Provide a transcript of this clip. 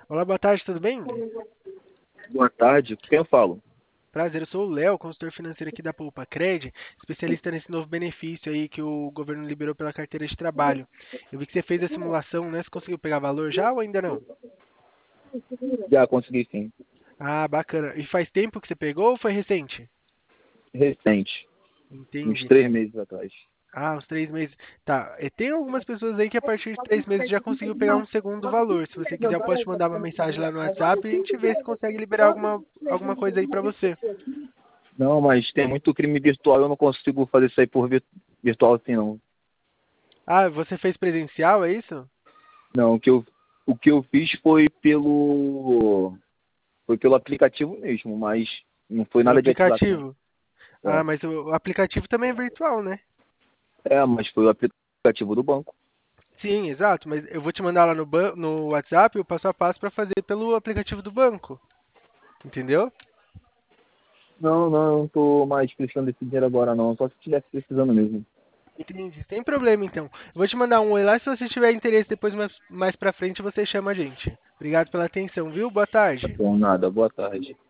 Olá, boa tarde, tudo bem? Boa tarde, quem eu falo? Prazer, eu sou o Léo, consultor financeiro aqui da Poupa Cred, especialista nesse novo benefício aí que o governo liberou pela carteira de trabalho. Eu vi que você fez a simulação, né? Você conseguiu pegar valor já ou ainda não? Já consegui sim, Ah, bacana. E faz tempo que você pegou ou foi recente? recente, uns Entendi. 3 meses atrás. Ah, uns 3 meses. Tá. Tem algumas pessoas aí que a partir de 3 meses já conseguiu pegar um segundo valor. Se você quiser, eu posso te mandar uma mensagem lá no WhatsApp e a gente vê se consegue liberar alguma coisa aí pra você. Não, mas tem muito crime virtual, eu não consigo fazer isso aí por virtual assim não. Ah, você fez presencial, é isso? Não, o que eu fiz foi pelo aplicativo mesmo, mas não foi Pelo nada de WhatsApp não. aplicativo? Ah, É, mas o aplicativo também é virtual, né? mas foi o aplicativo do banco. Sim, exato, mas eu vou te mandar lá no WhatsApp o passo a passo para fazer pelo aplicativo do banco, entendeu? Não, não, eu não tô mais precisando desse dinheiro agora não, só se estivesse precisando mesmo. Entendi, sem problema então. Eu vou te mandar um oi lá, se você tiver interesse depois mais pra frente você chama a gente. Obrigado pela atenção, viu? Boa Tá tarde. bom, nada, boa tarde.